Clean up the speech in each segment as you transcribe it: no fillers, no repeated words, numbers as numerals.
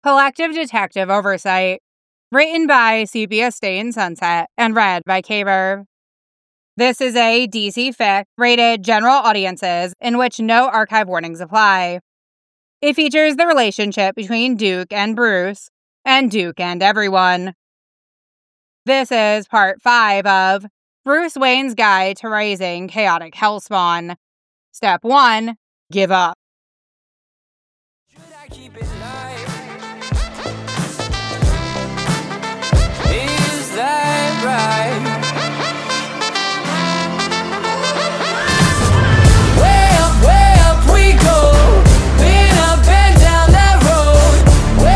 Collective Detective Oversight. Written by Sepia Stay Sunset and read by K-Verb. This is a DC fic rated general audiences in which no archive warnings apply. It features the relationship between Duke and Bruce, and Duke and everyone. This is part 5 of Bruce Wayne's Guide to Raising Chaotic Hellspawn. Step 1. Give up. Should I keep it live? Is that right? Way up we go. Been up and down that road.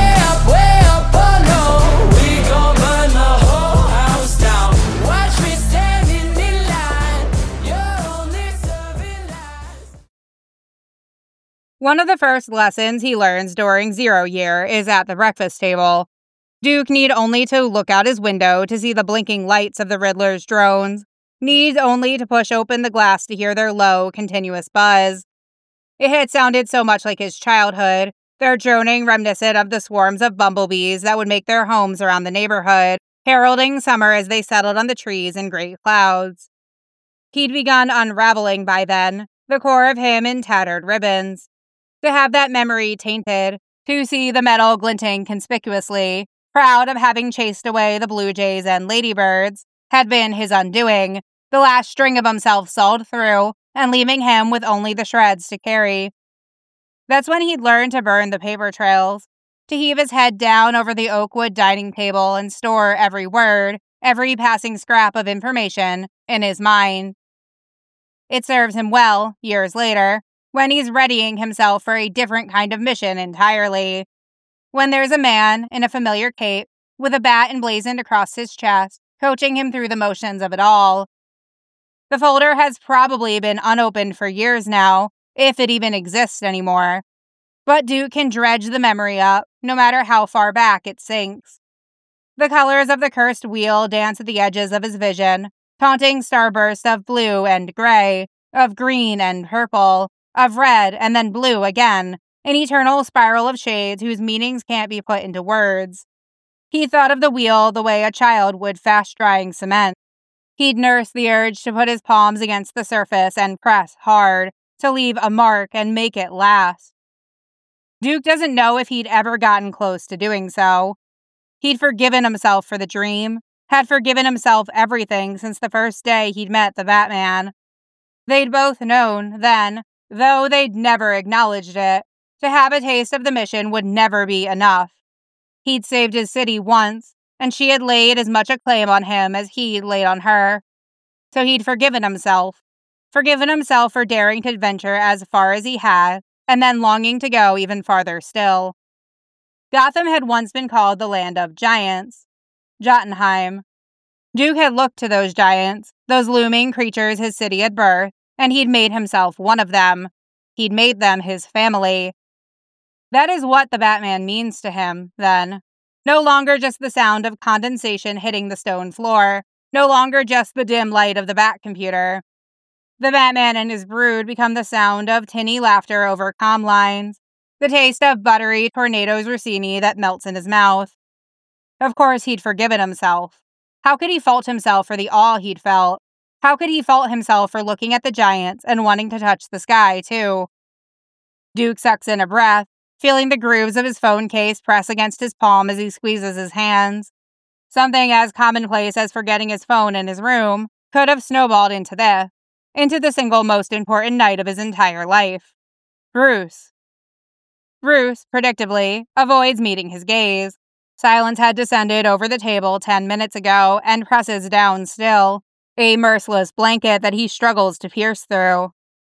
Way up, oh no. We gon' burn the whole house down. Watch me standing in line. You're only serving lies. One of the first lessons he learns during Zero Year is at the breakfast table. Duke need only to look out his window to see the blinking lights of the Riddler's drones, needs only to push open the glass to hear their low, continuous buzz. It had sounded so much like his childhood, their droning reminiscent of the swarms of bumblebees that would make their homes around the neighborhood, heralding summer as they settled on the trees in great clouds. He'd begun unraveling by then, the core of him in tattered ribbons. To have that memory tainted, to see the metal glinting conspicuously, proud of having chased away the blue jays and ladybirds, had been his undoing, the last string of himself sawed through, and leaving him with only the shreds to carry. That's when he'd learned to burn the paper trails, to heave his head down over the oakwood dining table and store every word, every passing scrap of information, in his mind. It serves him well, years later, when he's readying himself for a different kind of mission entirely. When there's a man in a familiar cape, with a bat emblazoned across his chest, coaching him through the motions of it all. The folder has probably been unopened for years now, if it even exists anymore. But Duke can dredge the memory up, no matter how far back it sinks. The colors of the cursed wheel dance at the edges of his vision, taunting starbursts of blue and gray, of green and purple, of red and then blue again, an eternal spiral of shades whose meanings can't be put into words. He thought of the wheel the way a child would fast-drying cement. He'd nurse the urge to put his palms against the surface and press hard, to leave a mark and make it last. Duke doesn't know if he'd ever gotten close to doing so. He'd forgiven himself for the dream, had forgiven himself everything since the first day he'd met the Batman. They'd both known, then, though they'd never acknowledged it, to have a taste of the mission would never be enough. He'd saved his city once, and she had laid as much a claim on him as he'd laid on her. So he'd forgiven himself for daring to venture as far as he had, and then longing to go even farther still. Gotham had once been called the land of giants, Jotunheim. Duke had looked to those giants, those looming creatures his city had birthed, and he'd made himself one of them. He'd made them his family. That is what the Batman means to him, then. No longer just the sound of condensation hitting the stone floor, no longer just the dim light of the Bat-computer. The Batman and his brood become the sound of tinny laughter over comm lines, the taste of buttery Tornado's Rossini that melts in his mouth. Of course he'd forgiven himself. How could he fault himself for the awe he'd felt? How could he fault himself for looking at the giants and wanting to touch the sky, too? Duke sucks in a breath, feeling the grooves of his phone case press against his palm as he squeezes his hands. Something as commonplace as forgetting his phone in his room could have snowballed into this, into the single most important night of his entire life. Bruce. Bruce, predictably, avoids meeting his gaze. Silence had descended over the table 10 minutes ago and presses down still, a merciless blanket that he struggles to pierce through.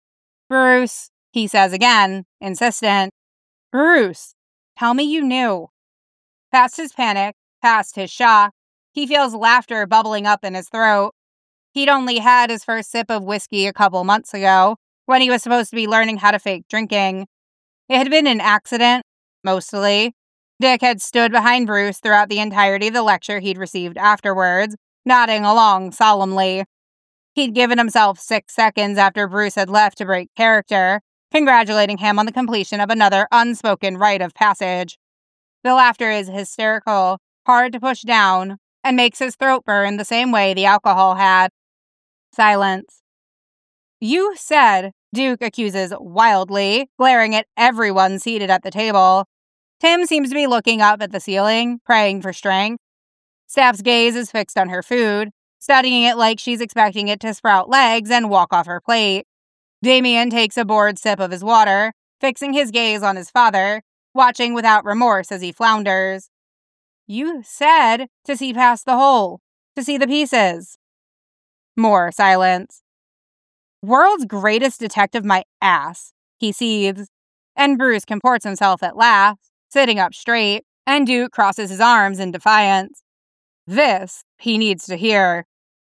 Bruce, he says again, insistent. Bruce, tell me you knew. Past his panic, past his shock, he feels laughter bubbling up in his throat. He'd only had his first sip of whiskey a couple months ago, when he was supposed to be learning how to fake drinking. It had been an accident, mostly. Dick had stood behind Bruce throughout the entirety of the lecture he'd received afterwards, nodding along solemnly. He'd given himself 6 seconds after Bruce had left to break character, congratulating him on the completion of another unspoken rite of passage. The laughter is hysterical, hard to push down, and makes his throat burn the same way the alcohol had. Silence. You said, Duke accuses wildly, glaring at everyone seated at the table. Tim seems to be looking up at the ceiling, praying for strength. Steph's gaze is fixed on her food, studying it like she's expecting it to sprout legs and walk off her plate. Damien takes a bored sip of his water, fixing his gaze on his father, watching without remorse as he flounders. You said to see past the hole, to see the pieces. More silence. World's greatest detective, my ass, he seethes, and Bruce comports himself at last, sitting up straight, and Duke crosses his arms in defiance. This he needs to hear.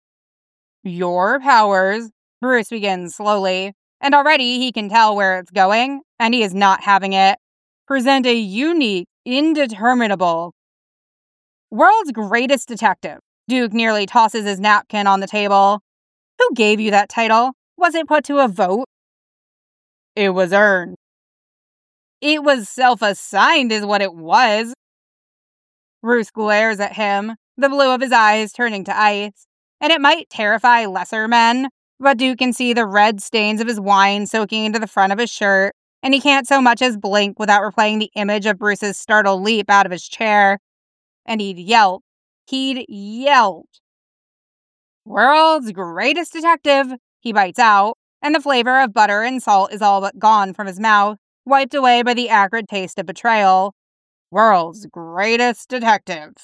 Your powers, Bruce begins slowly, and already he can tell where it's going, and he is not having it. Present a unique, indeterminable. World's greatest detective. Duke nearly tosses his napkin on the table. Who gave you that title? Was it put to a vote? It was earned. It was self-assigned is what it was. Bruce glares at him, the blue of his eyes turning to ice, and it might terrify lesser men, but Duke can see the red stains of his wine soaking into the front of his shirt, and he can't so much as blink without replaying the image of Bruce's startled leap out of his chair. And he'd yelp. He'd yelped. World's greatest detective, he bites out, and the flavor of butter and salt is all but gone from his mouth, wiped away by the acrid taste of betrayal. World's greatest detective.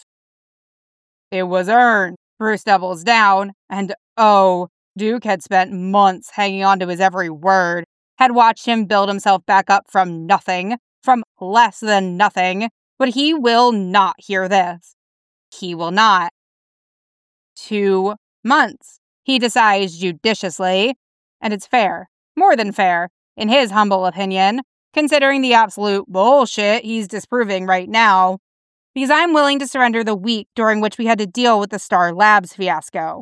It was earned. Bruce doubles down, and oh, Duke had spent months hanging on to his every word, had watched him build himself back up from nothing, from less than nothing, but he will not hear this. He will not. 2 months, he decides judiciously, and it's fair, more than fair, in his humble opinion, considering the absolute bullshit he's disproving right now, because I'm willing to surrender the week during which we had to deal with the Star Labs fiasco.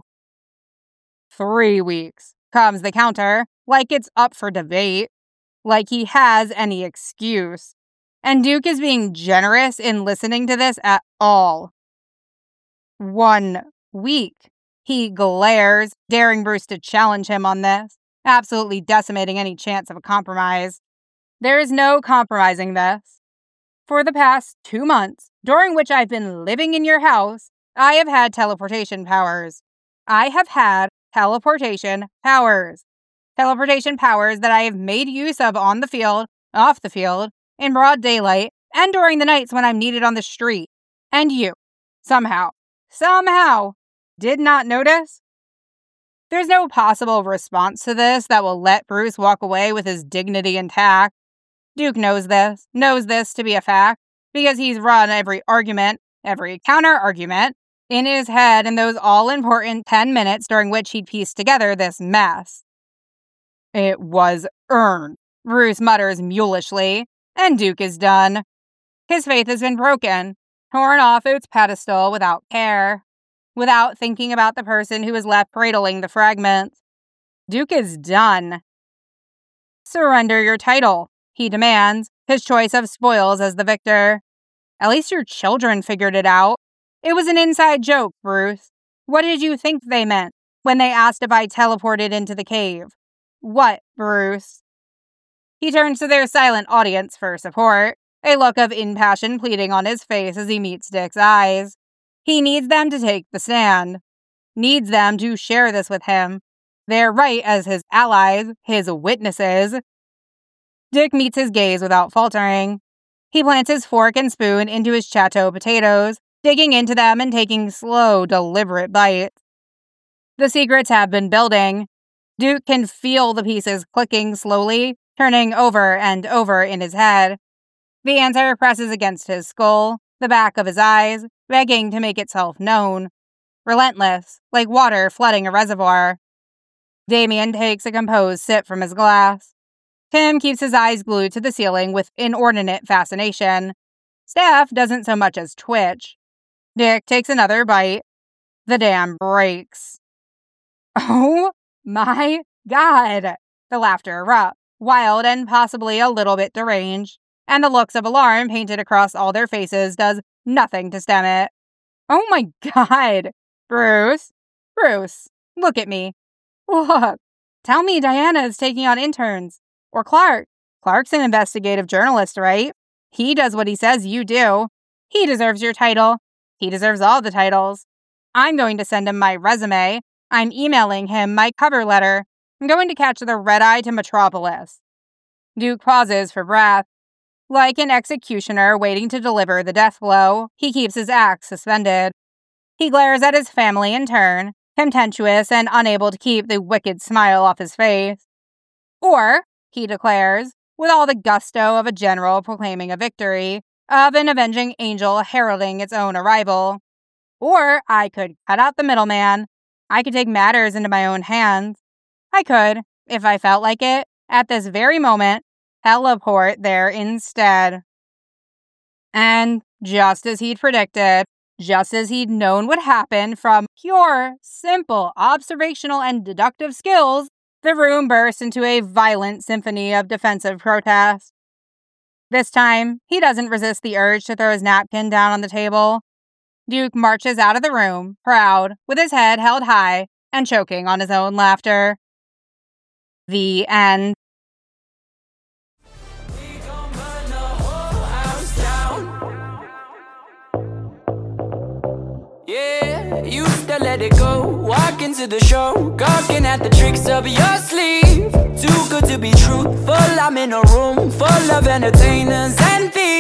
3 weeks, comes the counter, like it's up for debate, like he has any excuse, and Duke is being generous in listening to this at all. 1 week. He glares, daring Bruce to challenge him on this, absolutely decimating any chance of a compromise. There is no compromising this. For the past 2 months, during which I've been living in your house, I have had teleportation powers. I have had teleportation powers. Teleportation powers that I have made use of on the field, off the field, in broad daylight, and during the nights when I'm needed on the street. And you, somehow, did not notice? There's no possible response to this that will let Bruce walk away with his dignity intact. Duke knows this to be a fact, because he's run every argument, every counter-argument, in his head in those all-important 10 minutes during which he'd pieced together this mess. It was earned, Bruce mutters mulishly, and Duke is done. His faith has been broken, torn off its pedestal without care, without thinking about the person who is left cradling the fragments. Duke is done. Surrender your title, he demands, his choice of spoils as the victor. At least your children figured it out. It was an inside joke, Bruce. What did you think they meant when they asked if I teleported into the cave? What, Bruce? He turns to their silent audience for support, a look of impassioned pleading on his face as he meets Dick's eyes. He needs them to take the stand. Needs them to share this with him. They're right as his allies, his witnesses. Dick meets his gaze without faltering. He plants his fork and spoon into his Chateau potatoes, digging into them and taking slow, deliberate bites. The secrets have been building. Duke can feel the pieces clicking slowly, turning over and over in his head. The answer presses against his skull, the back of his eyes, begging to make itself known. Relentless, like water flooding a reservoir. Damien takes a composed sip from his glass. Tim keeps his eyes glued to the ceiling with inordinate fascination. Steph doesn't so much as twitch. Dick takes another bite. The dam breaks. Oh my God! The laughter erupts, wild and possibly a little bit deranged. and the looks of alarm painted across all their faces does nothing to stem it. Oh my God! Bruce, look at me. Look. Tell me Diana is taking on interns. Or Clark. Clark's an investigative journalist, right? He does what he says you do. He deserves your title. He deserves all the titles. I'm going to send him my resume. I'm emailing him my cover letter. I'm going to catch the red eye to Metropolis. Duke pauses for breath. Like an executioner waiting to deliver the death blow, he keeps his axe suspended. He glares at his family in turn, contemptuous and unable to keep the wicked smile off his face. Or, he declares, with all the gusto of a general proclaiming a victory, of an avenging angel heralding its own arrival. Or I could cut out the middleman. I could take matters into my own hands. I could, if I felt like it, at this very moment, teleport there instead. And just as he'd predicted, just as he'd known would happen from pure, simple, observational and deductive skills, the room burst into a violent symphony of defensive protest. This time, he doesn't resist the urge to throw his napkin down on the table. Duke marches out of the room, proud, with his head held high, and choking on his own laughter. The end. Yeah, used to let it go. Walk into the show, gawking at the tricks up your sleeve. Too good to be true. I'm in a room full of entertainers and thieves.